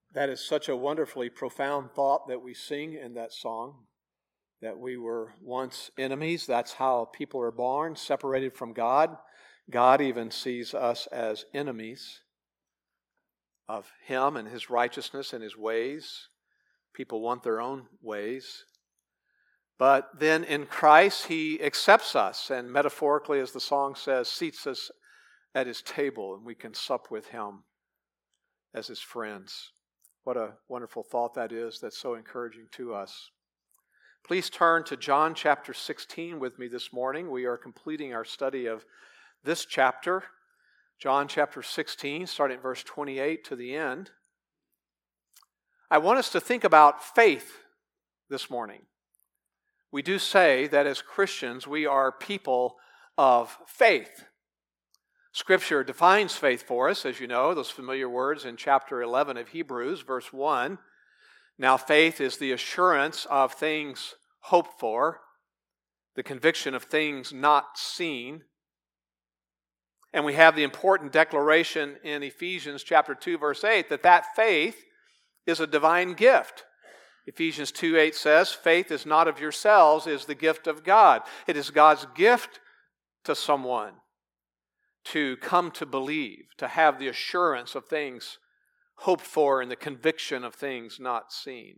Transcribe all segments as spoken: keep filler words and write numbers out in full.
That is such a wonderfully profound thought that we sing in that song, that we were once enemies. That's how people are born, separated from God. God even sees us as enemies of Him and His righteousness and His ways. People want their own ways. But then in Christ, He accepts us and metaphorically, as the song says, seats us at His table and we can sup with Him as His friends. What a wonderful thought that is. That's so encouraging to us. Please turn to John chapter sixteen with me this morning. We are completing our study of this chapter. John chapter sixteen, starting at verse twenty-eight to the end. I want us to think about faith this morning. We do say that as Christians, we are people of faith. Scripture defines faith for us, as you know, those familiar words in chapter eleven of Hebrews, verse one. Now faith is the assurance of things hoped for, the conviction of things not seen. And we have the important declaration in Ephesians chapter two, verse eight, that that faith is a divine gift. Ephesians two eight says, faith is not of yourselves, is the gift of God. It is God's gift to someone to come to believe, to have the assurance of things hoped for and the conviction of things not seen.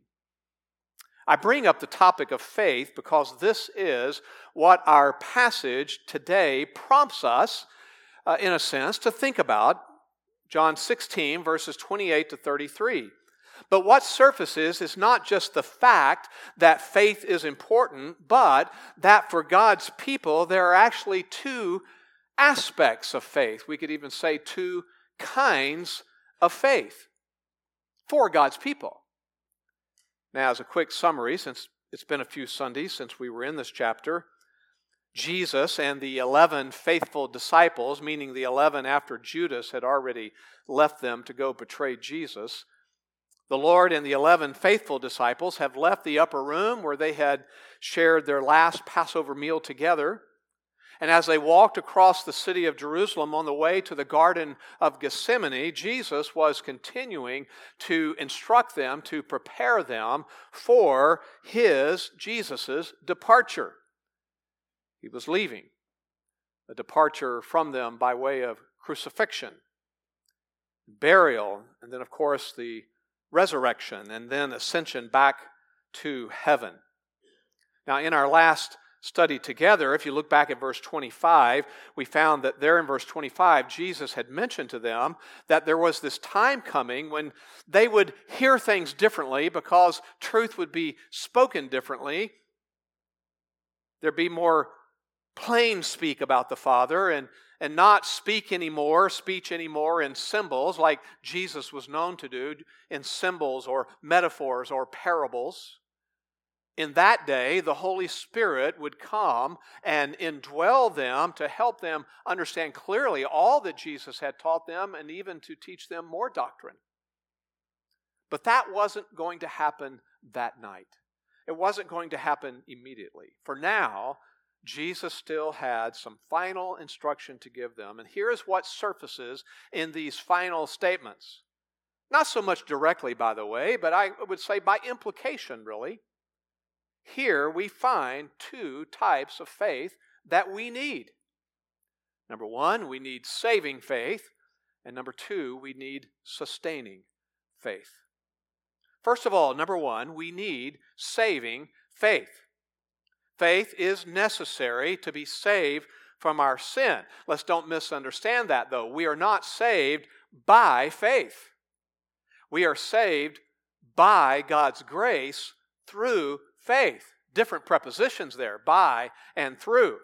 I bring up the topic of faith because this is what our passage today prompts us, uh, in a sense, to think about. John sixteen, verses twenty-eight to thirty-three. But what surfaces is not just the fact that faith is important, but that for God's people there are actually two aspects of faith. We could even say two kinds of faith for God's people. Now, as a quick summary, since it's been a few Sundays since we were in this chapter, Jesus and the eleven faithful disciples, meaning the eleven after Judas had already left them to go betray Jesus, the Lord and the eleven faithful disciples have left the upper room where they had shared their last Passover meal together. And as they walked across the city of Jerusalem on the way to the Garden of Gethsemane, Jesus was continuing to instruct them, to prepare them for His, Jesus' departure. He was leaving, a departure from them by way of crucifixion, burial, and then, of course, the resurrection, and then ascension back to heaven. Now, in our last study together, if you look back at verse twenty-five, we found that there in verse twenty-five, Jesus had mentioned to them that there was this time coming when they would hear things differently because truth would be spoken differently. There'd be more plain speak about the Father and, and not speak anymore, speech anymore in symbols like Jesus was known to do, in symbols or metaphors or parables. In that day, the Holy Spirit would come and indwell them to help them understand clearly all that Jesus had taught them and even to teach them more doctrine. But that wasn't going to happen that night. It wasn't going to happen immediately. For now, Jesus still had some final instruction to give them. And here's what surfaces in these final statements. Not so much directly, by the way, but I would say by implication, really. Here we find two types of faith that we need. Number one, we need saving faith. And number two, we need sustaining faith. First of all, number one, we need saving faith. Faith is necessary to be saved from our sin. Let's don't misunderstand that, though. We are not saved by faith. We are saved by God's grace through faith. Different prepositions there, by and through.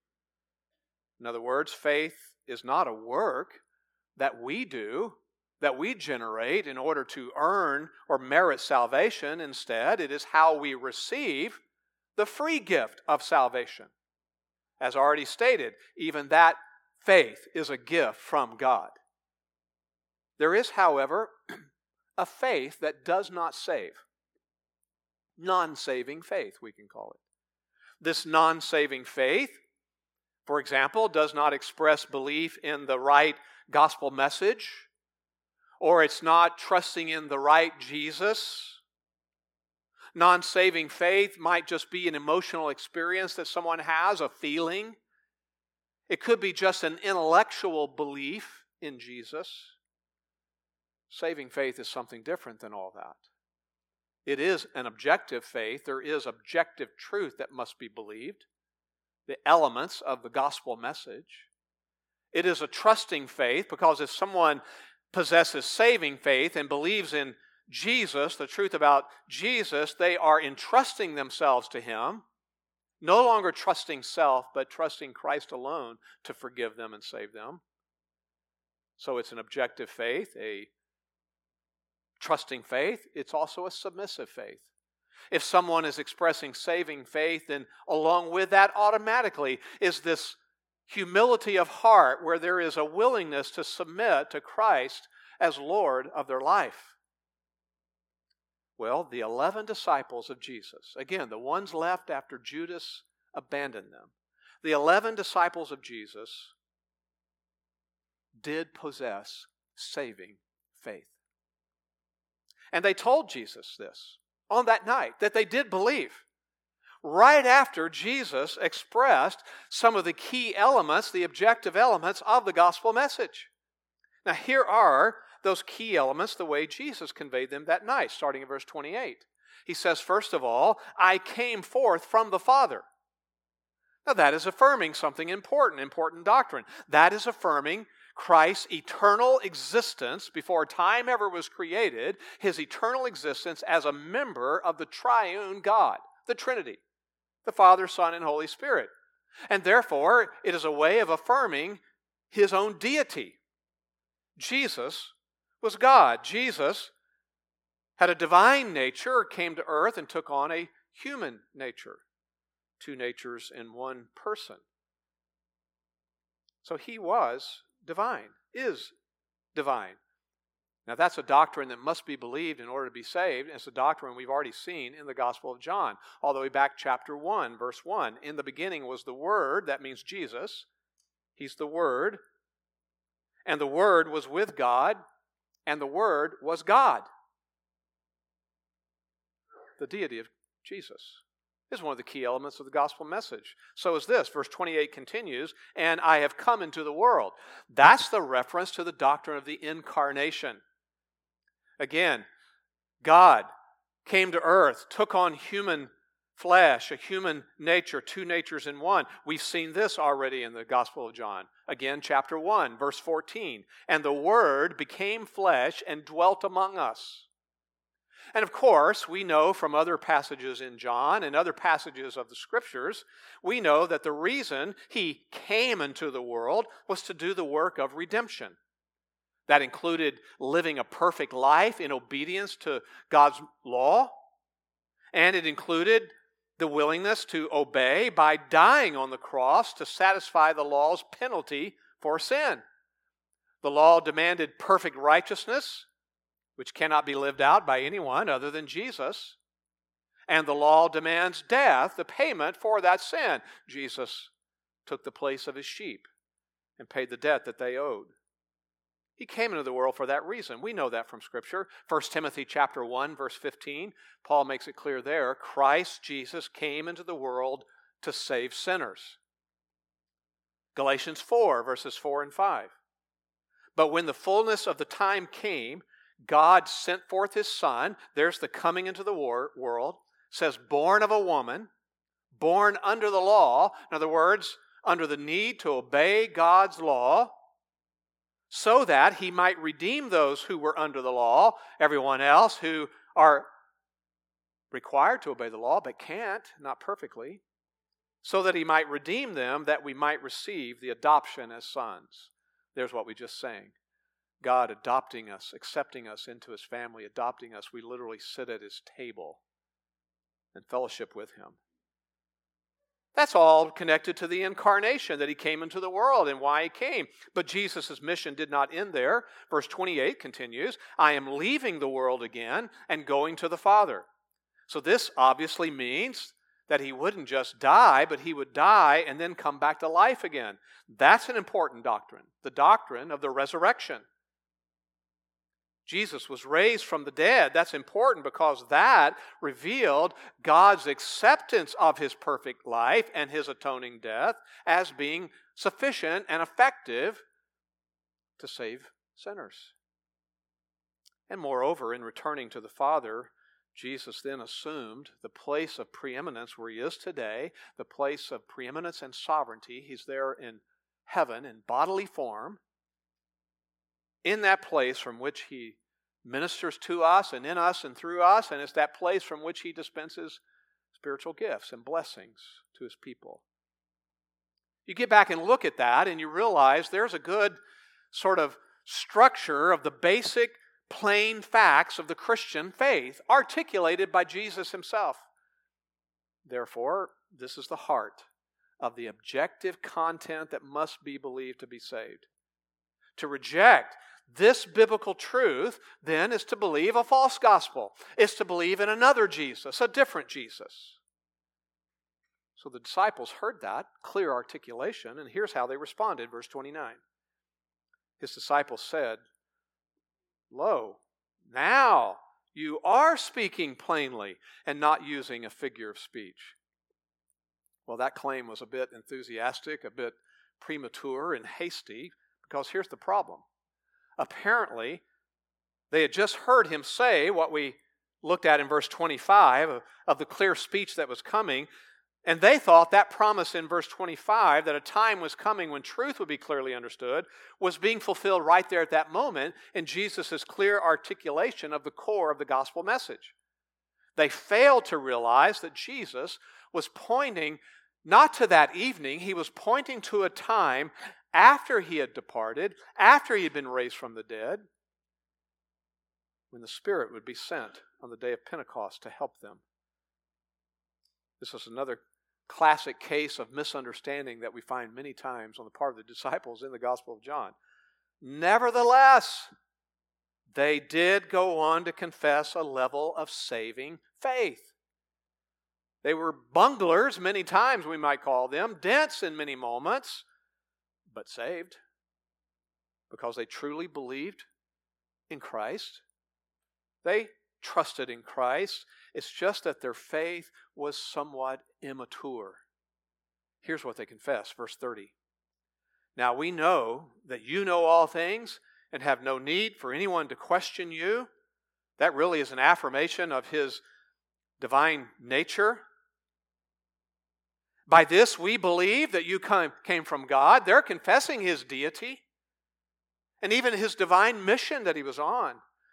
In other words, faith is not a work that we do, that we generate in order to earn or merit salvation. Instead, it is how we receive the free gift of salvation. As already stated, even that faith is a gift from God. There is, however, a faith that does not save. Non-saving faith, we can call it. This non-saving faith, for example, does not express belief in the right gospel message or it's not trusting in the right Jesus. Non-saving faith might just be an emotional experience that someone has, a feeling. It could be just an intellectual belief in Jesus. Saving faith is something different than all that. It is an objective faith. There is objective truth that must be believed, the elements of the gospel message. It is a trusting faith, because if someone possesses saving faith and believes in Jesus, the truth about Jesus, they are entrusting themselves to Him, no longer trusting self, but trusting Christ alone to forgive them and save them. So it's an objective faith, a trusting faith. It's also a submissive faith. If someone is expressing saving faith, then along with that automatically is this humility of heart where there is a willingness to submit to Christ as Lord of their life. Well, the eleven disciples of Jesus, again, the ones left after Judas abandoned them, the eleven disciples of Jesus did possess saving faith. And they told Jesus this on that night, that they did believe. Right after Jesus expressed some of the key elements, the objective elements of the gospel message. Now here are those key elements the way Jesus conveyed them that night, starting in verse twenty-eight. He says, first of all, I came forth from the Father. Now that is affirming something important, important doctrine. That is affirming Christ's eternal existence before time ever was created, His eternal existence as a member of the triune God, the Trinity, the Father, Son, and Holy Spirit. And therefore, it is a way of affirming His own deity. Jesus was God. Jesus had a divine nature, came to earth, and took on a human nature. Two natures in one person. So He was divine, is divine. Now that's a doctrine that must be believed in order to be saved. It's a doctrine we've already seen in the Gospel of John. All the way back chapter one, verse one. In the beginning was the Word, that means Jesus. He's the Word. And the Word was with God, and the Word was God. The deity of Jesus is one of the key elements of the gospel message. So is this. Verse twenty-eight continues, and I have come into the world. That's the reference to the doctrine of the incarnation. Again, God came to earth, took on human flesh, a human nature, two natures in one. We've seen this already in the Gospel of John. Again, chapter one, verse fourteen. And the Word became flesh and dwelt among us. And of course, we know from other passages in John and other passages of the Scriptures, we know that the reason He came into the world was to do the work of redemption. That included living a perfect life in obedience to God's law, and it included the willingness to obey by dying on the cross to satisfy the law's penalty for sin. The law demanded perfect righteousness, which cannot be lived out by anyone other than Jesus. And the law demands death, the payment for that sin. Jesus took the place of His sheep and paid the debt that they owed. He came into the world for that reason. We know that from Scripture. First Timothy chapter one, verse fifteen, Paul makes it clear there, Christ Jesus came into the world to save sinners. Galatians four, verses four and five. But when the fullness of the time came, God sent forth His Son. There's the coming into the war, world. Says, born of a woman, born under the law. In other words, under the need to obey God's law, so that He might redeem those who were under the law, everyone else who are required to obey the law but can't, not perfectly, so that He might redeem them, that we might receive the adoption as sons. There's what we just sang. God adopting us, accepting us into His family, adopting us. We literally sit at His table and fellowship with Him. That's all connected to the incarnation, that He came into the world and why He came. But Jesus' mission did not end there. Verse twenty-eight continues, I am leaving the world again and going to the Father. So this obviously means that He wouldn't just die, but He would die and then come back to life again. That's an important doctrine, the doctrine of the resurrection. Jesus was raised from the dead. That's important because that revealed God's acceptance of his perfect life and his atoning death as being sufficient and effective to save sinners. And moreover, in returning to the Father, Jesus then assumed the place of preeminence where he is today, the place of preeminence and sovereignty. He's there in heaven in bodily form, in that place from which he ministers to us and in us and through us, and it's that place from which he dispenses spiritual gifts and blessings to his people. You get back and look at that and you realize there's a good sort of structure of the basic plain facts of the Christian faith articulated by Jesus himself. Therefore, this is the heart of the objective content that must be believed to be saved. To reject this biblical truth, then, is to believe a false gospel. It's to believe in another Jesus, a different Jesus. So the disciples heard that clear articulation, and here's how they responded, verse twenty-nine. His disciples said, "Lo, now you are speaking plainly and not using a figure of speech." Well, that claim was a bit enthusiastic, a bit premature and hasty, because here's the problem. Apparently, they had just heard him say what we looked at in verse twenty-five of, of the clear speech that was coming, and they thought that promise in verse twenty-five that a time was coming when truth would be clearly understood was being fulfilled right there at that moment in Jesus' clear articulation of the core of the gospel message. They failed to realize that Jesus was pointing not to that evening, he was pointing to a time after he had departed, after he had been raised from the dead, when the Spirit would be sent on the day of Pentecost to help them. This is another classic case of misunderstanding that we find many times on the part of the disciples in the Gospel of John. Nevertheless, they did go on to confess a level of saving faith. They were bunglers many times, we might call them, dense in many moments, but saved because they truly believed in Christ. They trusted in Christ. It's just that their faith was somewhat immature. Here's what they confess, verse thirty. Now we know that you know all things and have no need for anyone to question you. That really is an affirmation of his divine nature. By this we believe that you came from God. They're confessing his deity and even his divine mission that he was on.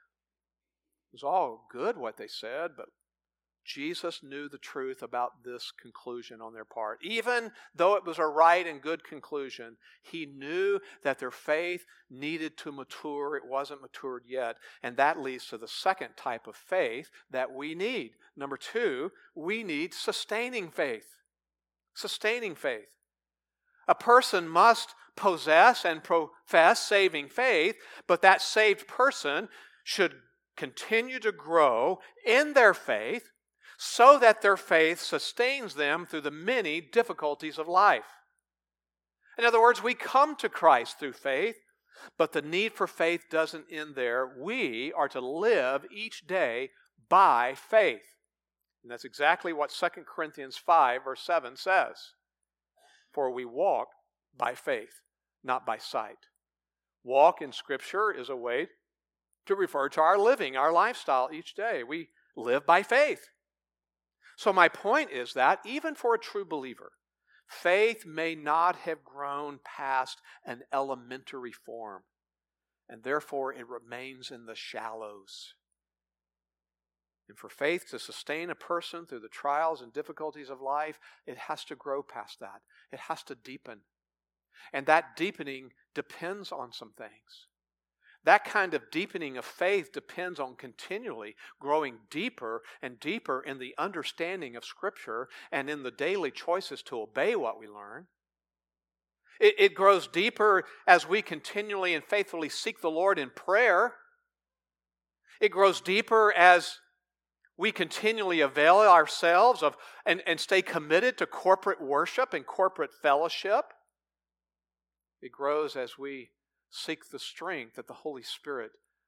It was all good what they said, but Jesus knew the truth about this conclusion on their part. Even though it was a right and good conclusion, he knew that their faith needed to mature. It wasn't matured yet. And that leads to the second type of faith that we need. Number two, we need sustaining faith. Sustaining faith. A person must possess and profess saving faith, but that saved person should continue to grow in their faith so that their faith sustains them through the many difficulties of life. In other words, we come to Christ through faith, but the need for faith doesn't end there. We are to live each day by faith. And that's exactly what Second Corinthians five, verse seven says. For we walk by faith, not by sight. Walk in Scripture is a way to refer to our living, our lifestyle each day. We live by faith. So my point is that even for a true believer, faith may not have grown past an elementary form, and therefore it remains in the shallows. And for faith to sustain a person through the trials and difficulties of life, it has to grow past that. It has to deepen. And that deepening depends on some things. That kind of deepening of faith depends on continually growing deeper and deeper in the understanding of Scripture and in the daily choices to obey what we learn. It, it grows deeper as we continually and faithfully seek the Lord in prayer. It grows deeper as we continually avail ourselves of and, and stay committed to corporate worship and corporate fellowship. It grows as we seek the strength that the Holy Spirit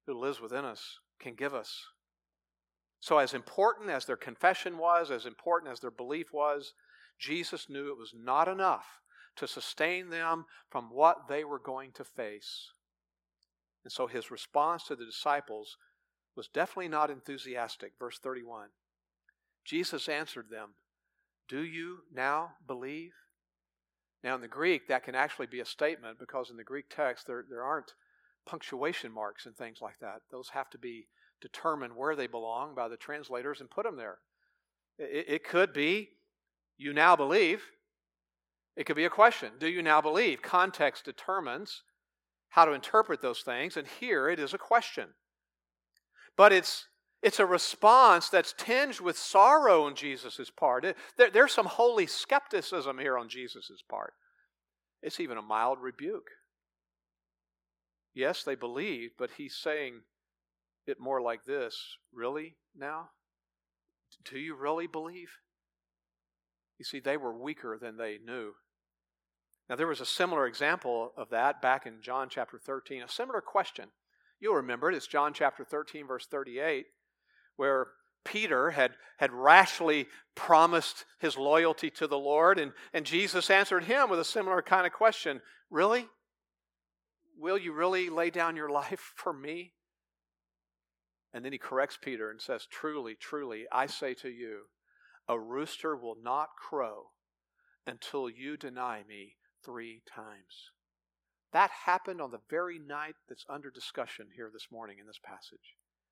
who lives within us can give us. So as important as their confession was, as important as their belief was, Jesus knew it was not enough to sustain them from what they were going to face. And so his response to the disciples was definitely not enthusiastic. Verse thirty-one. Jesus answered them, "Do you now believe?" Now in the Greek, that can actually be a statement, because in the Greek text there, there aren't punctuation marks and things like that. Those have to be determined where they belong by the translators and put them there. It, it could be, "You now believe." It could be a question, "Do you now believe?" Context determines how to interpret those things, and here it is a question. But it's it's a response that's tinged with sorrow on Jesus' part. It, there, there's some holy skepticism here on Jesus' part. It's even a mild rebuke. Yes, they believed, but he's saying it more like this: "Really now? Do you really believe?" You see, they were weaker than they knew. Now, there was a similar example of that back in John chapter thirteen, a similar question. You'll remember it. It's John chapter thirteen, verse thirty-eight, where Peter had, had rashly promised his loyalty to the Lord, and, and Jesus answered him with a similar kind of question. "Really? Will you really lay down your life for me?" And then he corrects Peter and says, "Truly, truly, I say to you, a rooster will not crow until you deny me three times." That happened on the very night that's under discussion here this morning in this passage.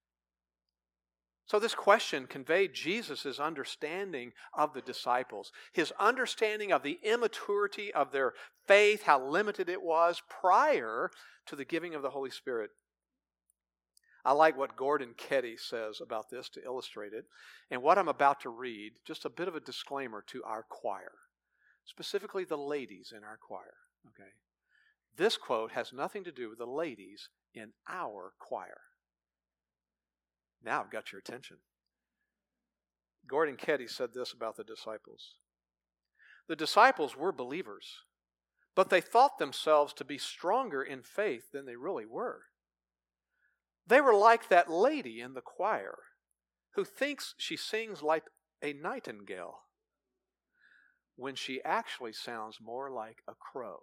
So this question conveyed Jesus' understanding of the disciples, his understanding of the immaturity of their faith, how limited it was prior to the giving of the Holy Spirit. I like what Gordon Ketty says about this to illustrate it. And what I'm about to read, just a bit of a disclaimer to our choir, specifically the ladies in our choir. Okay, this quote has nothing to do with the ladies in our choir. Now I've got your attention. Gordon Ketty said this about the disciples. "The disciples were believers, but they thought themselves to be stronger in faith than they really were. They were like that lady in the choir who thinks she sings like a nightingale when she actually sounds more like a crow.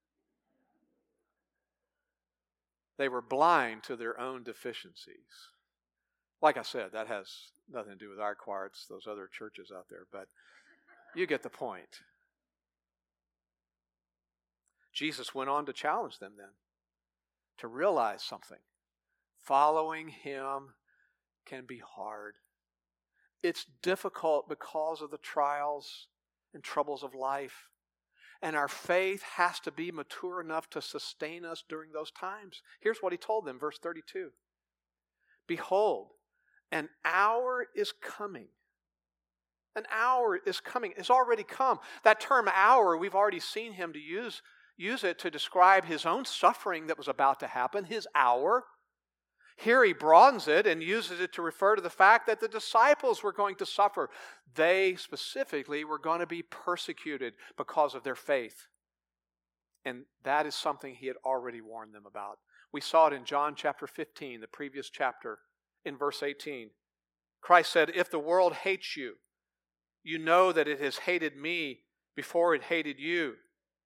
They were blind to their own deficiencies." Like I said, that has nothing to do with our choir. It's those other churches out there, but you get the point. Jesus went on to challenge them then to realize something. Following him can be hard. It's difficult because of the trials and troubles of life. And our faith has to be mature enough to sustain us during those times. Here's what he told them, verse thirty-two. "Behold, an hour is coming." An hour is coming. It's already come. That term hour, we've already seen him to use, use it to describe his own suffering that was about to happen, his hour. Here he broadens it and uses it to refer to the fact that the disciples were going to suffer. They specifically were going to be persecuted because of their faith. And that is something he had already warned them about. We saw it in John chapter fifteen, the previous chapter, in verse eighteen. Christ said, "If the world hates you, you know that it has hated me before it hated you."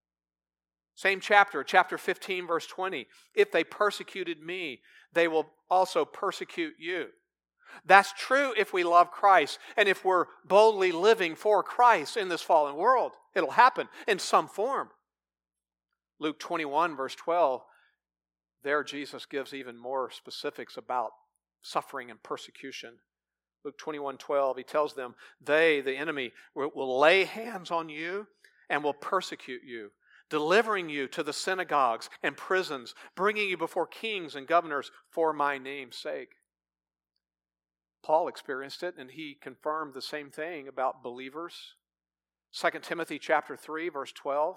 Same chapter, chapter fifteen, verse twenty. "If they persecuted me, they will also persecute you." That's true if we love Christ and if we're boldly living for Christ in this fallen world. It'll happen in some form. Luke twenty-one, verse twelve, there Jesus gives even more specifics about suffering and persecution. Luke twenty-one, twelve, he tells them, they, the enemy, will, will lay hands on you and will persecute you, delivering you to the synagogues and prisons, bringing you before kings and governors for my name's sake. Paul experienced it, and he confirmed the same thing about believers. Second Timothy chapter three, verse twelve.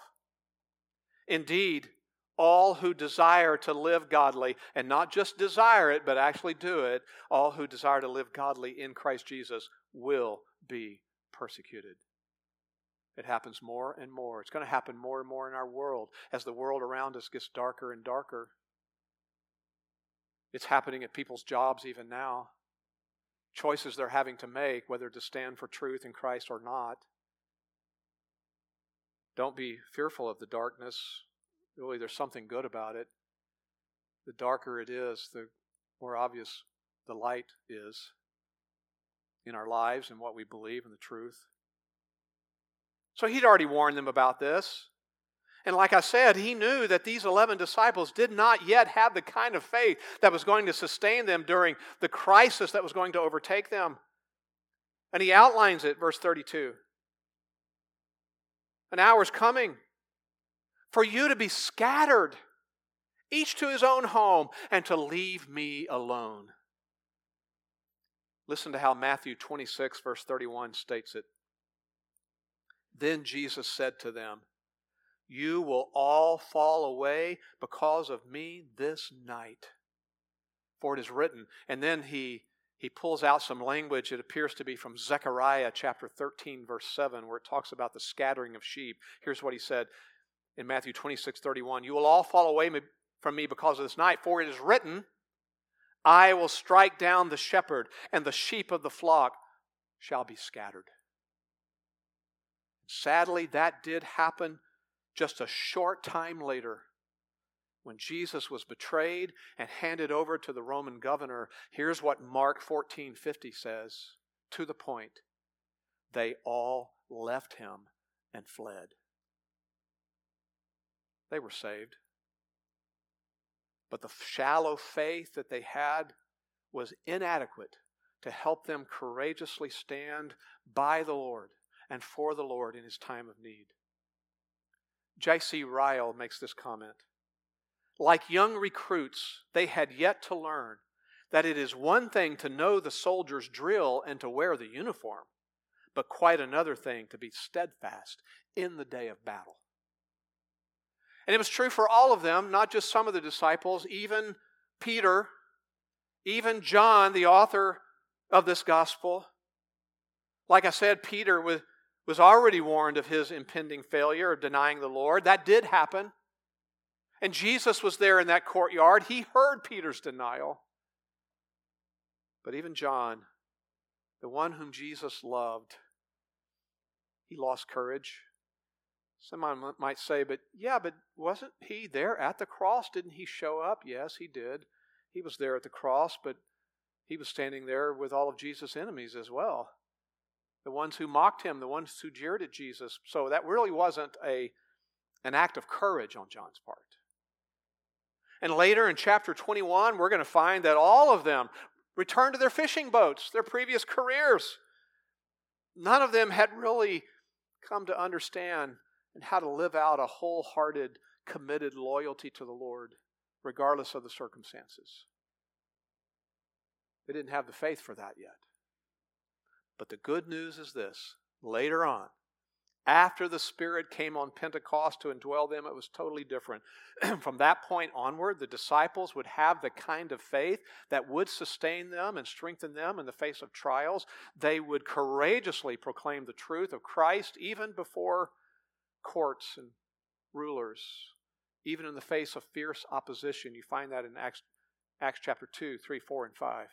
Indeed, all who desire to live godly, and not just desire it, but actually do it, all who desire to live godly in Christ Jesus will be persecuted. It happens more and more. It's going to happen more and more in our world as the world around us gets darker and darker. It's happening at people's jobs even now. Choices they're having to make, whether to stand for truth in Christ or not. Don't be fearful of the darkness. Really, there's something good about it. The darker it is, the more obvious the light is in our lives and what we believe in the truth. So he'd already warned them about this. And like I said, he knew that these eleven disciples did not yet have the kind of faith that was going to sustain them during the crisis that was going to overtake them. And he outlines it, verse thirty-two. An hour's coming for you to be scattered, each to his own home, and to leave me alone. Listen to how Matthew twenty-six, verse thirty-one states it. Then Jesus said to them, you will all fall away because of me this night. For it is written. And then he, he pulls out some language. It appears to be from Zechariah chapter thirteen, verse seven, where it talks about the scattering of sheep. Here's what he said in Matthew twenty-six, thirty-one. You will all fall away from me because of this night. For it is written, I will strike down the shepherd, and the sheep of the flock shall be scattered. Sadly, that did happen just a short time later, when Jesus was betrayed and handed over to the Roman governor. Here's what Mark fourteen fifty says, to the point. They all left him and fled. They were saved. But the shallow faith that they had was inadequate to help them courageously stand by the Lord and for the Lord in his time of need. J C Ryle makes this comment. Like young recruits, they had yet to learn that it is one thing to know the soldier's drill and to wear the uniform, but quite another thing to be steadfast in the day of battle. And it was true for all of them, not just some of the disciples, even Peter, even John, the author of this gospel. Like I said, Peter was was already warned of his impending failure of denying the Lord. That did happen. And Jesus was there in that courtyard. He heard Peter's denial. But even John, the one whom Jesus loved, he lost courage. Someone might say, but yeah, but wasn't he there at the cross? Didn't he show up? Yes, he did. He was there at the cross, but he was standing there with all of Jesus' enemies as well. The ones who mocked him, the ones who jeered at Jesus. So that really wasn't a, an act of courage on John's part. And later in chapter twenty-one, we're going to find that all of them returned to their fishing boats, their previous careers. None of them had really come to understand and how to live out a wholehearted, committed loyalty to the Lord, regardless of the circumstances. They didn't have the faith for that yet. But the good news is this. Later on, after the Spirit came on Pentecost to indwell them, it was totally different. From that point onward, the disciples would have the kind of faith that would sustain them and strengthen them in the face of trials. They would courageously proclaim the truth of Christ even before courts and rulers, even in the face of fierce opposition. You find that in Acts, Acts chapter two, three, four, and five.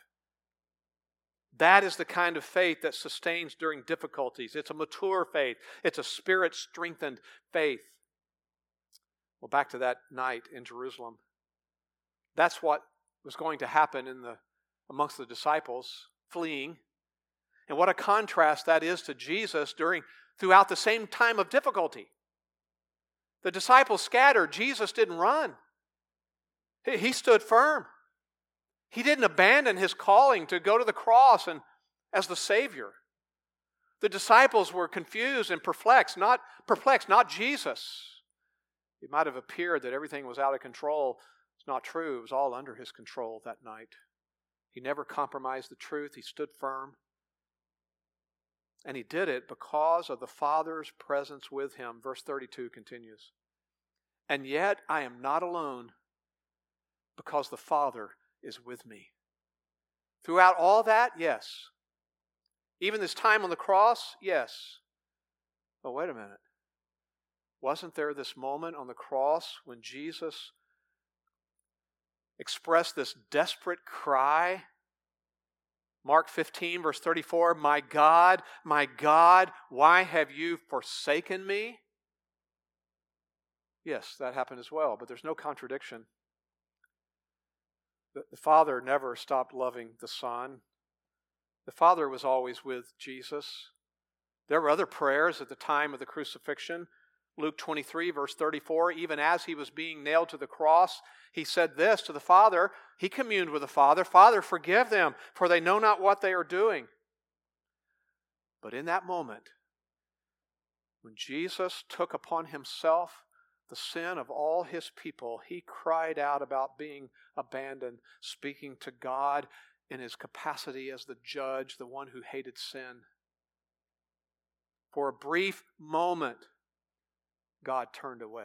That is the kind of faith that sustains during difficulties. It's a mature faith. It's a Spirit-strengthened faith. Well, back to that night in Jerusalem. That's what was going to happen in the amongst the disciples fleeing. And what a contrast that is to Jesus during throughout the same time of difficulty. The disciples scattered. Jesus didn't run. He, he stood firm. He didn't abandon his calling to go to the cross and as the Savior. The disciples were confused and perplexed, not perplexed, not Jesus. It might have appeared that everything was out of control. It's not true. It was all under his control that night. He never compromised the truth. He stood firm. And he did it because of the Father's presence with him. Verse thirty-two continues. And yet I am not alone because the Father is with me. Throughout all that, yes. Even this time on the cross, yes. But wait a minute. Wasn't there this moment on the cross when Jesus express this desperate cry. Mark fifteen, verse thirty-four, "My God, my God, why have you forsaken me?" Yes, that happened as well, but there's no contradiction. The, the Father never stopped loving the Son. The Father was always with Jesus. There were other prayers at the time of the crucifixion. Luke twenty-three, verse thirty-four, even as he was being nailed to the cross, he said this to the Father. He communed with the Father, "Father, forgive them, for they know not what they are doing." But in that moment, when Jesus took upon himself the sin of all his people, he cried out about being abandoned, speaking to God in his capacity as the judge, the one who hated sin. For a brief moment, God turned away.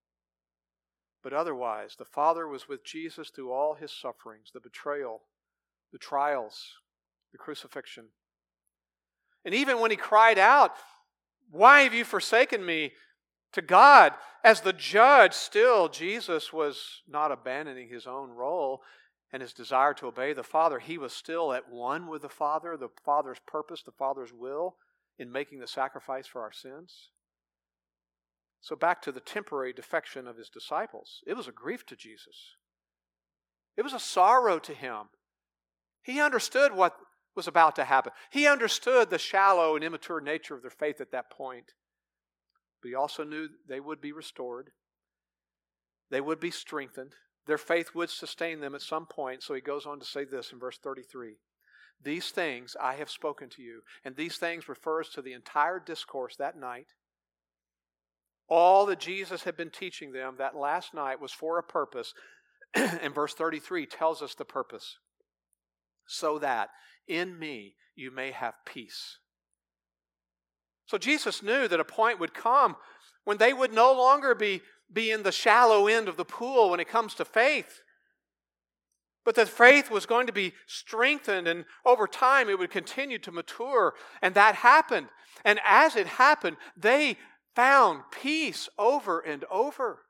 But otherwise, the Father was with Jesus through all his sufferings, the betrayal, the trials, the crucifixion. And even when he cried out, "Why have you forsaken me?" to God, as the judge, still Jesus was not abandoning his own role and his desire to obey the Father. He was still at one with the Father, the Father's purpose, the Father's will in making the sacrifice for our sins. So back to the temporary defection of his disciples. It was a grief to Jesus. It was a sorrow to him. He understood what was about to happen. He understood the shallow and immature nature of their faith at that point. But he also knew they would be restored. They would be strengthened. Their faith would sustain them at some point. So he goes on to say this in verse thirty-three. "These things I have spoken to you." And these things refers to the entire discourse that night. All that Jesus had been teaching them that last night was for a purpose. And verse thirty-three tells us the purpose. "So that in me you may have peace." So Jesus knew that a point would come when they would no longer be, be in the shallow end of the pool when it comes to faith. But that faith was going to be strengthened, and over time it would continue to mature. And that happened. And as it happened, they found peace over and over.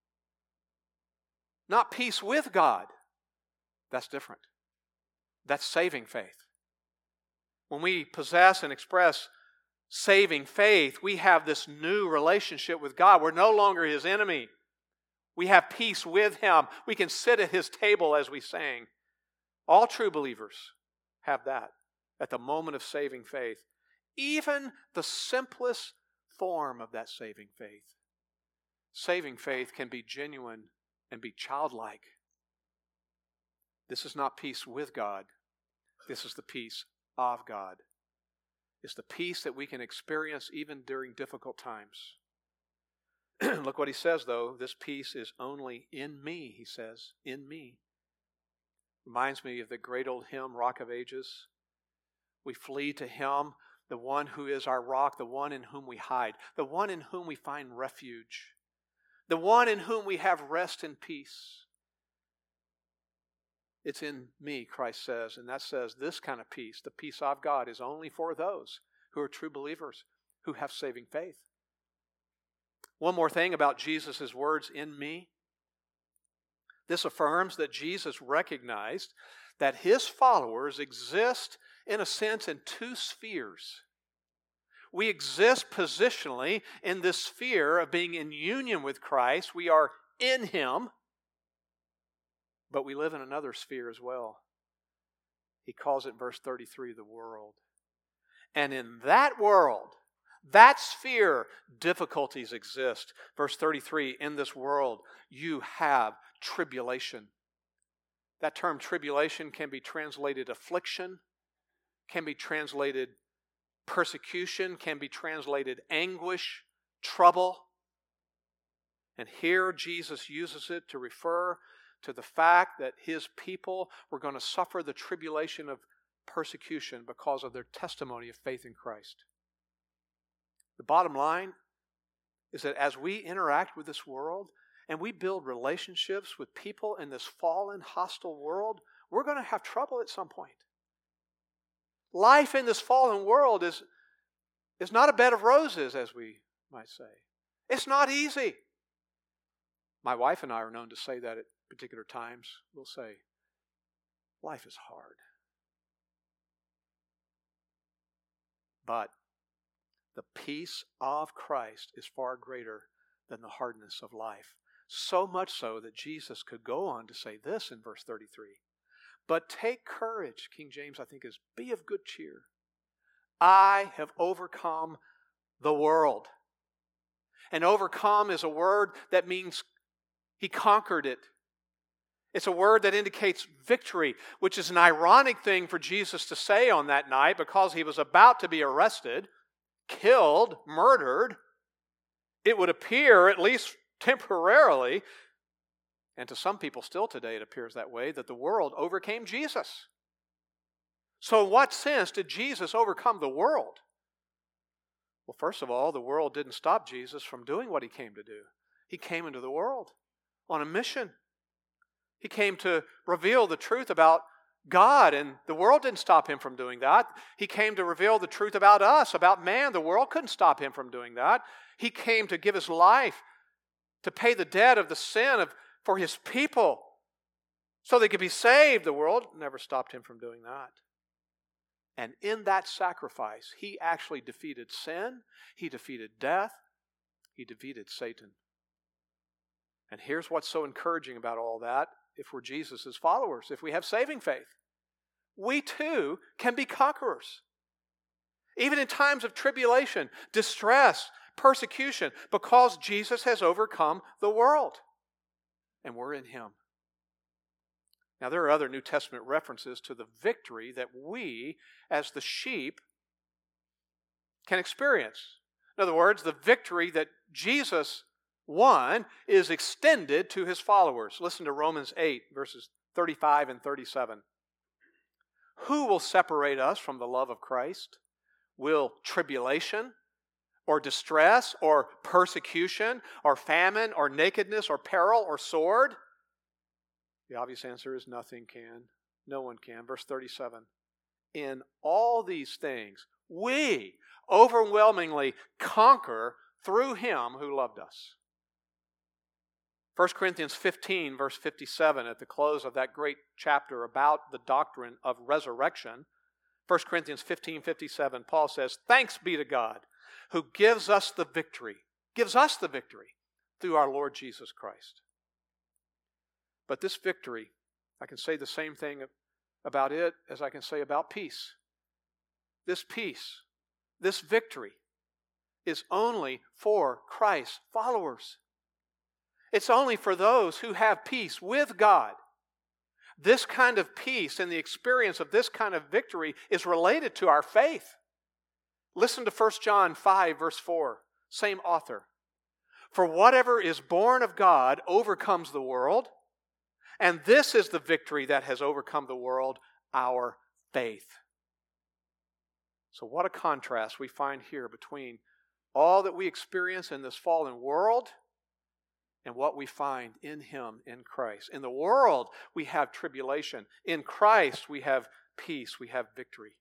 Not peace with God. That's different. That's saving faith. When we possess and express saving faith, we have this new relationship with God. We're no longer his enemy. We have peace with him. We can sit at his table as we sang. All true believers have that at the moment of saving faith. Even the simplest form of that saving faith. Saving faith can be genuine and be childlike. This is not peace with God. This is the peace of God. It's the peace that we can experience even during difficult times. Look what he says, though. This peace is only in me, he says. In me. Reminds me of the great old hymn, Rock of Ages. We flee to him, the one who is our rock, the one in whom we hide, the one in whom we find refuge, the one in whom we have rest and peace. It's in me, Christ says, and that says this kind of peace, the peace of God, is only for those who are true believers, who have saving faith. One more thing about Jesus' words, "in me." This affirms that Jesus recognized that his followers exist, in a sense, in two spheres. We exist positionally in this sphere of being in union with Christ. We are in him. But we live in another sphere as well. He calls it, verse thirty-three, the world. And in that world, that sphere, difficulties exist. Verse thirty-three, in this world, you have tribulation. That term tribulation can be translated affliction, can be translated persecution, can be translated anguish, trouble. And here Jesus uses it to refer to the fact that his people were going to suffer the tribulation of persecution because of their testimony of faith in Christ. The bottom line is that as we interact with this world and we build relationships with people in this fallen, hostile world, we're going to have trouble at some point. Life in this fallen world is, is not a bed of roses, as we might say. It's not easy. My wife and I are known to say that at particular times, we'll say, life is hard. But the peace of Christ is far greater than the hardness of life. So much so that Jesus could go on to say this in verse thirty-three. But take courage, King James I think is, be of good cheer. I have overcome the world. And overcome is a word that means he conquered it. It's a word that indicates victory, which is an ironic thing for Jesus to say on that night because he was about to be arrested, killed, murdered. It would appear, at least temporarily, and to some people still today it appears that way, that the world overcame Jesus. So in what sense did Jesus overcome the world? Well, first of all, the world didn't stop Jesus from doing what he came to do. He came into the world on a mission. He came to reveal the truth about God, and the world didn't stop him from doing that. He came to reveal the truth about us, about man. The world couldn't stop him from doing that. He came to give his life to pay the debt of the sin of, for his people so they could be saved. The world never stopped him from doing that. And in that sacrifice, he actually defeated sin, he defeated death, he defeated Satan. And here's what's so encouraging about all that. If we're Jesus' followers, if we have saving faith, we too can be conquerors. Even in times of tribulation, distress, persecution, because Jesus has overcome the world. And we're in him. Now there are other New Testament references to the victory that we, as the sheep, can experience. In other words, the victory that Jesus won is extended to his followers. Listen to Romans eight, verses thirty-five and thirty-seven. Who will separate us from the love of Christ? Will tribulation, or distress, or persecution, or famine, or nakedness, or peril, or sword? The obvious answer is nothing can. No one can. Verse thirty-seven. In all these things, we overwhelmingly conquer through him who loved us. First Corinthians fifteen, verse fifty-seven, at the close of that great chapter about the doctrine of resurrection, First Corinthians fifteen, fifty-seven, Paul says, thanks be to God who gives us the victory, gives us the victory through our Lord Jesus Christ. But this victory, I can say the same thing about it as I can say about peace. This peace, this victory, is only for Christ's followers. It's only for those who have peace with God. This kind of peace and the experience of this kind of victory is related to our faith. Listen to First John five, verse four, same author. For whatever is born of God overcomes the world, and this is the victory that has overcome the world, our faith. So what a contrast we find here between all that we experience in this fallen world and what we find in him, in Christ. In the world, we have tribulation. In Christ, we have peace, we have victory.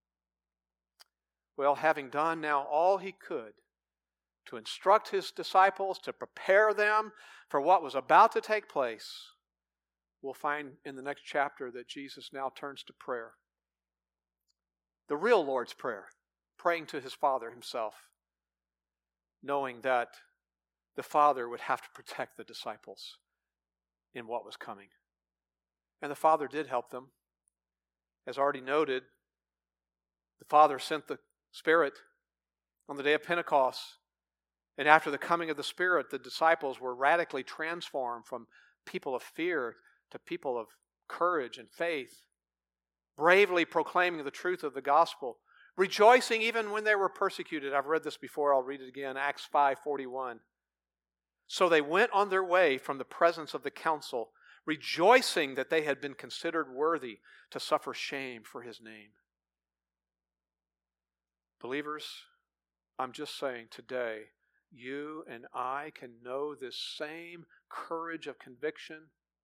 Well, having done now all he could to instruct his disciples, to prepare them for what was about to take place, we'll find in the next chapter that Jesus now turns to prayer. The real Lord's Prayer, praying to his Father himself, knowing that the Father would have to protect the disciples in what was coming. And the Father did help them. As already noted, the Father sent the Spirit on the day of Pentecost. And after the coming of the Spirit, the disciples were radically transformed from people of fear to people of courage and faith, bravely proclaiming the truth of the gospel, rejoicing even when they were persecuted. I've read this before, I'll read it again, Acts five forty-one. So they went on their way from the presence of the council, rejoicing that they had been considered worthy to suffer shame for his name. Believers, I'm just saying today, you and I can know this same courage of conviction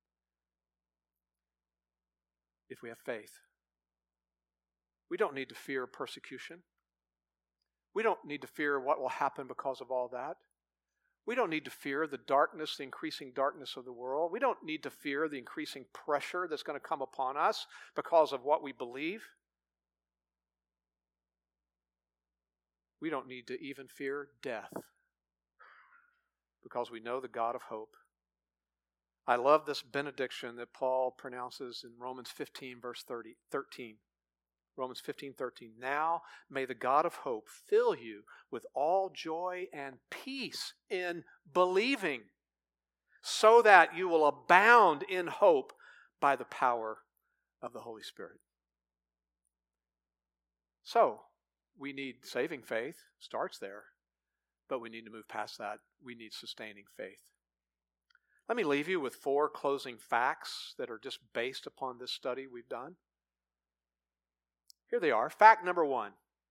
if we have faith. We don't need to fear persecution. We don't need to fear what will happen because of all that. We don't need to fear the darkness, the increasing darkness of the world. We don't need to fear the increasing pressure that's going to come upon us because of what we believe. We don't need to even fear death because we know the God of hope. I love this benediction that Paul pronounces in Romans fifteen, verse thirteen. Romans fifteen, thirteen. Now may the God of hope fill you with all joy and peace in believing, so that you will abound in hope by the power of the Holy Spirit. So, we need saving faith, starts there, but we need to move past that. We need sustaining faith. Let me leave you with four closing facts that are just based upon this study we've done. Here they are. Fact number one.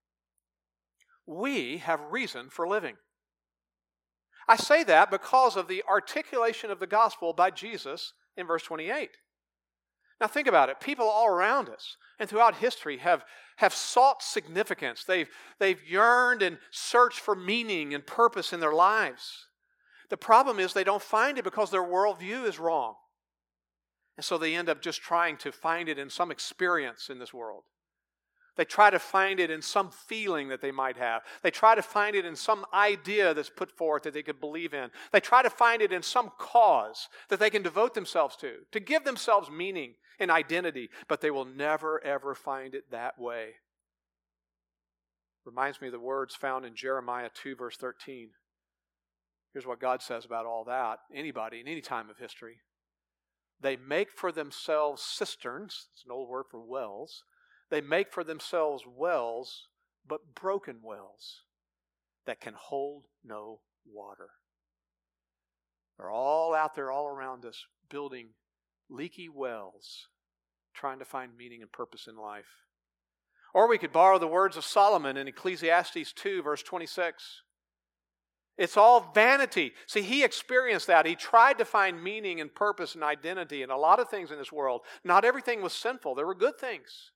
We have reason for living. I say that because of the articulation of the gospel by Jesus in verse twenty-eight. Now think about it. People all around us and throughout history have, have sought significance. They've, they've yearned and searched for meaning and purpose in their lives. The problem is they don't find it because their worldview is wrong. And so they end up just trying to find it in some experience in this world. They try to find it in some feeling that they might have. They try to find it in some idea that's put forth that they could believe in. They try to find it in some cause that they can devote themselves to, to give themselves meaning and identity, but they will never, ever find it that way. Reminds me of the words found in Jeremiah two, verse thirteen. Here's what God says about all that. Anybody in any time of history. They make for themselves cisterns. It's an old word for wells. They make for themselves wells, but broken wells that can hold no water. They're all out there, all around us, building leaky wells, trying to find meaning and purpose in life. Or we could borrow the words of Solomon in Ecclesiastes two, verse twenty-six. It's all vanity. See, he experienced that. He tried to find meaning and purpose and identity in a lot of things in this world. Not everything was sinful. There were good things.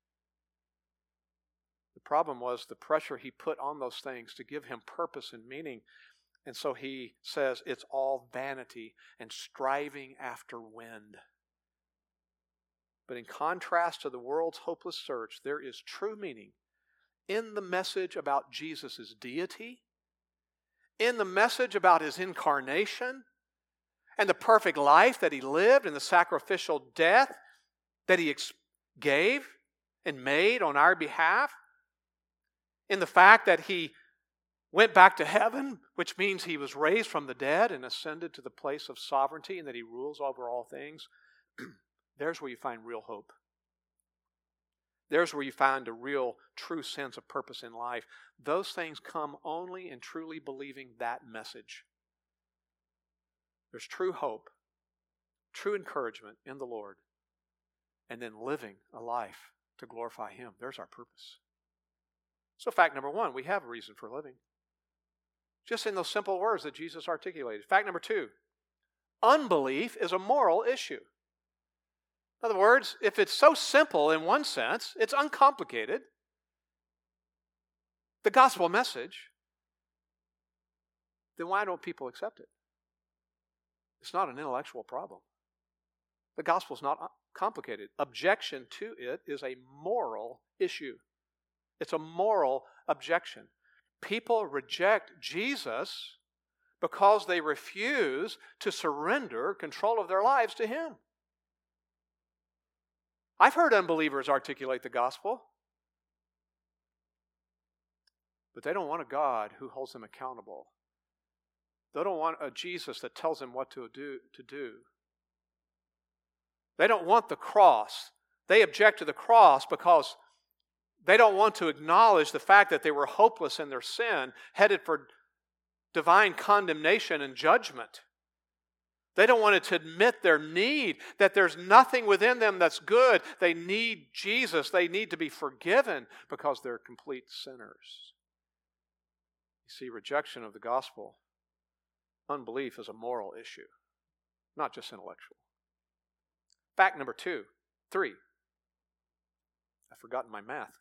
The problem was the pressure he put on those things to give him purpose and meaning. And so he says it's all vanity and striving after wind. But in contrast to the world's hopeless search, there is true meaning in the message about Jesus' deity, in the message about his incarnation, and the perfect life that he lived, and the sacrificial death that he gave and made on our behalf, in the fact that he went back to heaven, which means he was raised from the dead and ascended to the place of sovereignty, and that he rules over all things. There's where you find real hope. There's where you find a real, true sense of purpose in life. Those things come only in truly believing that message. There's true hope, true encouragement in the Lord, and then living a life to glorify him. There's our purpose. So fact number one, we have a reason for living. Just in those simple words that Jesus articulated. Fact number two, unbelief is a moral issue. In other words, if it's so simple in one sense, it's uncomplicated, the gospel message, then why don't people accept it? It's not an intellectual problem. The gospel is not complicated. Objection to it is a moral issue. It's a moral objection. People reject Jesus because they refuse to surrender control of their lives to him. I've heard unbelievers articulate the gospel, but they don't want a God who holds them accountable. They don't want a Jesus that tells them what to do, to do. They don't want the cross. They object to the cross because they don't want to acknowledge the fact that they were hopeless in their sin, headed for divine condemnation and judgment. They don't want to admit their need, that there's nothing within them that's good. They need Jesus. They need to be forgiven because they're complete sinners. You see, rejection of the gospel, unbelief is a moral issue, not just intellectual. Fact number two, three. I've forgotten my math.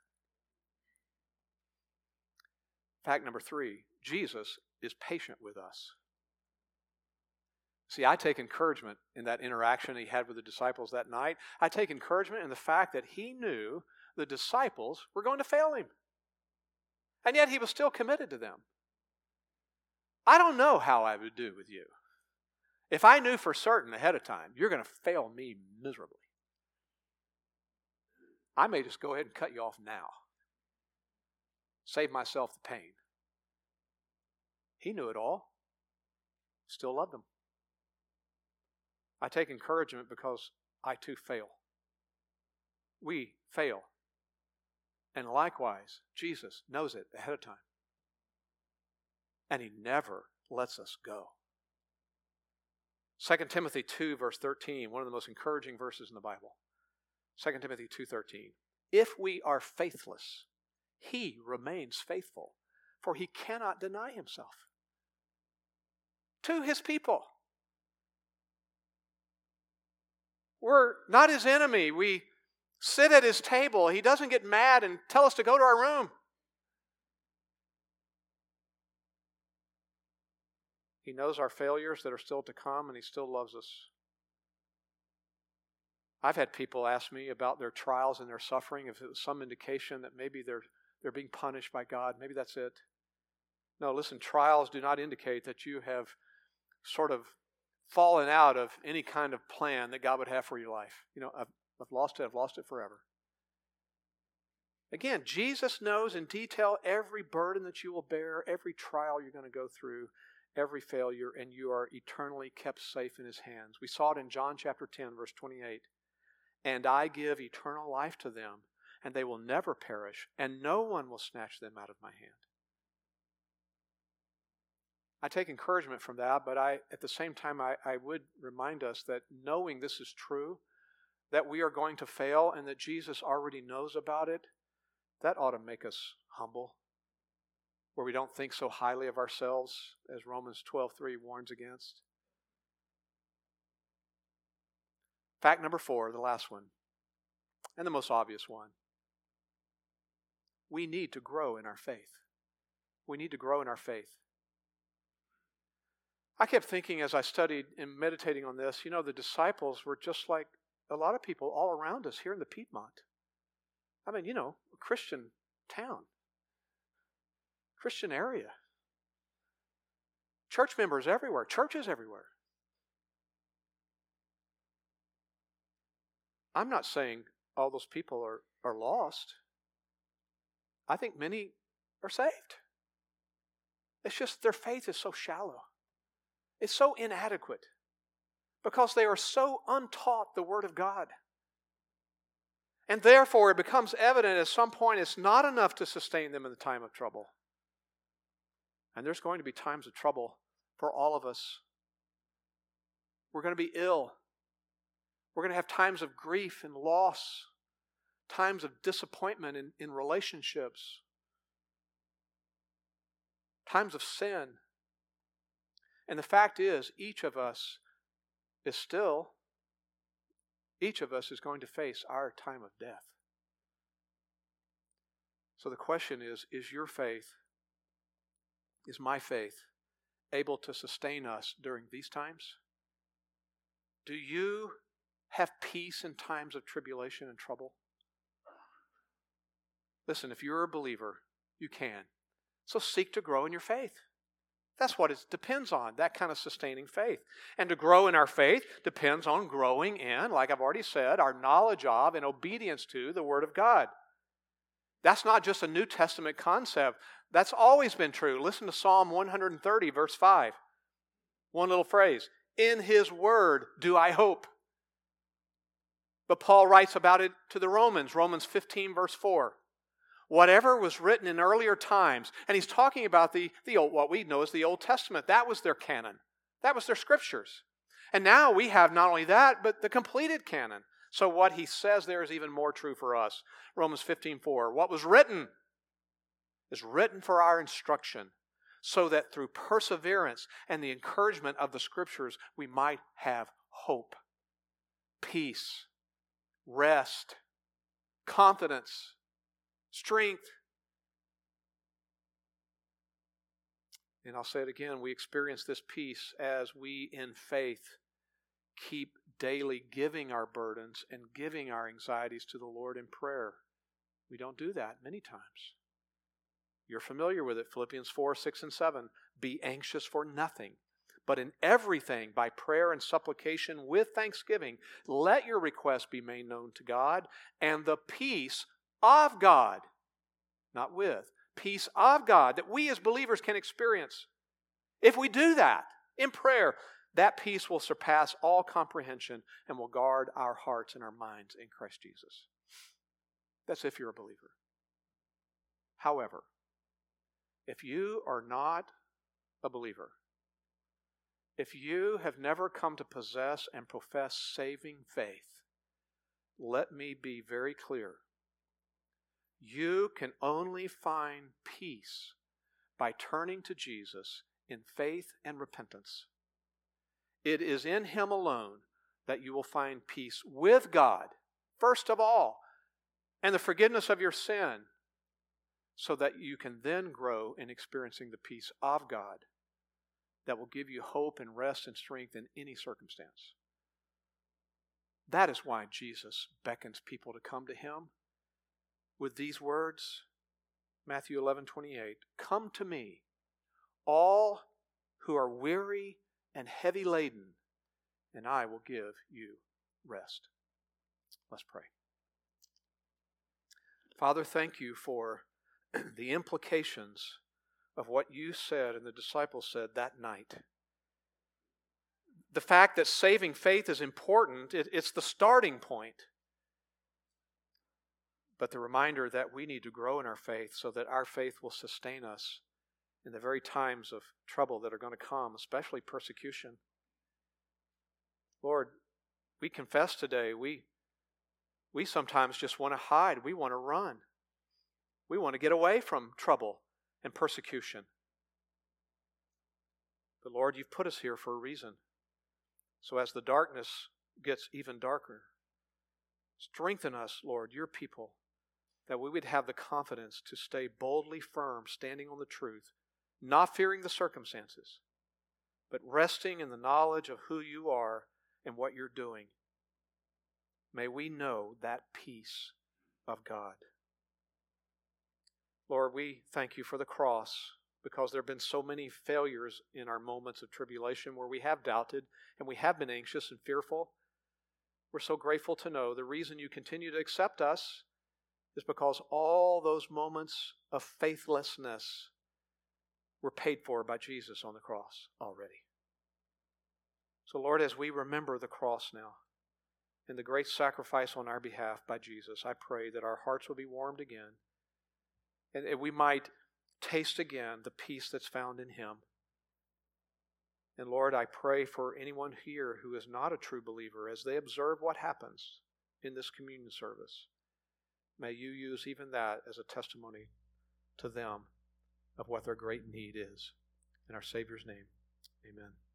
Fact number three, Jesus is patient with us. See, I take encouragement in that interaction he had with the disciples that night. I take encouragement in the fact that he knew the disciples were going to fail him. And yet he was still committed to them. I don't know how I would do with you. If I knew for certain ahead of time, you're going to fail me miserably, I may just go ahead and cut you off now. Save myself the pain. He knew it all. Still loved them. I take encouragement because I too fail. We fail. And likewise, Jesus knows it ahead of time. And he never lets us go. Second Timothy two, verse thirteen, one of the most encouraging verses in the Bible. Second Timothy two thirteen. If we are faithless, he remains faithful, for he cannot deny himself. To his people. We're not his enemy. We sit at his table. He doesn't get mad and tell us to go to our room. He knows our failures that are still to come, and he still loves us. I've had people ask me about their trials and their suffering, if it was some indication that maybe they're, they're being punished by God. Maybe that's it. No, listen, trials do not indicate that you have sort of fallen out of any kind of plan that God would have for your life. You know, I've, I've lost it, I've lost it forever. Again, Jesus knows in detail every burden that you will bear, every trial you're going to go through, every failure, and you are eternally kept safe in his hands. We saw it in John chapter ten, verse twenty-eight. And I give eternal life to them, and they will never perish, and no one will snatch them out of my hand. I take encouragement from that, but I, at the same time, I, I would remind us that knowing this is true, that we are going to fail, and that Jesus already knows about it, that ought to make us humble, where we don't think so highly of ourselves, as Romans twelve three warns against. Fact number four, the last one, and the most obvious one. We need to grow in our faith. We need to grow in our faith. I kept thinking as I studied and meditating on this, you know, the disciples were just like a lot of people all around us here in the Piedmont. I mean, you know, a Christian town, Christian area. Church members everywhere, churches everywhere. I'm not saying all those people are, are lost. I think many are saved. It's just their faith is so shallow. It's so inadequate because they are so untaught the Word of God. And therefore it becomes evident at some point it's not enough to sustain them in the time of trouble. And there's going to be times of trouble for all of us. We're going to be ill. We're going to have times of grief and loss, times of disappointment in, in relationships, times of sin. And the fact is, each of us is still, each of us is going to face our time of death. So the question is, is your faith, is my faith able to sustain us during these times? Do you have peace in times of tribulation and trouble? Listen, if you're a believer, you can. So seek to grow in your faith. That's what it depends on, that kind of sustaining faith. And to grow in our faith depends on growing in, like I've already said, our knowledge of and obedience to the Word of God. That's not just a New Testament concept. That's always been true. Listen to Psalm one thirty, verse five. One little phrase. In His Word do I hope. But Paul writes about it to the Romans, Romans fifteen, verse four. Whatever was written in earlier times, and he's talking about the, the old, what we know as the Old Testament. That was their canon. That was their scriptures. And now we have not only that, but the completed canon. So what he says there is even more true for us. Romans fifteen four. What was written is written for our instruction, so that through perseverance and the encouragement of the scriptures, we might have hope, peace, rest, confidence, strength. And I'll say it again, we experience this peace as we, in faith, keep daily giving our burdens and giving our anxieties to the Lord in prayer. We don't do that many times. You're familiar with it, Philippians four, six, and seven. Be anxious for nothing, but in everything, by prayer and supplication with thanksgiving, let your requests be made known to God, and the peace of God, not with, peace of God that we as believers can experience. If we do that in prayer, that peace will surpass all comprehension and will guard our hearts and our minds in Christ Jesus. That's if you're a believer. However, if you are not a believer, if you have never come to possess and profess saving faith, let me be very clear. You can only find peace by turning to Jesus in faith and repentance. It is in Him alone that you will find peace with God, first of all, and the forgiveness of your sin, so that you can then grow in experiencing the peace of God that will give you hope and rest and strength in any circumstance. That is why Jesus beckons people to come to Him with these words, Matthew eleven twenty-eight, "Come to me, all who are weary and heavy laden, and I will give you rest." Let's pray. Father, thank you for the implications of what you said and the disciples said that night. The fact that saving faith is important, it, it's the starting point. But the reminder that we need to grow in our faith so that our faith will sustain us in the very times of trouble that are going to come, especially persecution. Lord, we confess today, we, we sometimes just want to hide. We want to run. We want to get away from trouble and persecution. But Lord, you've put us here for a reason. So as the darkness gets even darker, strengthen us, Lord, your people, that we would have the confidence to stay boldly firm, standing on the truth, not fearing the circumstances, but resting in the knowledge of who you are and what you're doing. May we know that peace of God. Lord, we thank you for the cross, because there have been so many failures in our moments of tribulation where we have doubted and we have been anxious and fearful. We're so grateful to know the reason you continue to accept us is because all those moments of faithlessness were paid for by Jesus on the cross already. So Lord, as we remember the cross now and the great sacrifice on our behalf by Jesus, I pray that our hearts will be warmed again and we might taste again the peace that's found in Him. And Lord, I pray for anyone here who is not a true believer as they observe what happens in this communion service. May you use even that as a testimony to them of what their great need is. In our Savior's name, amen.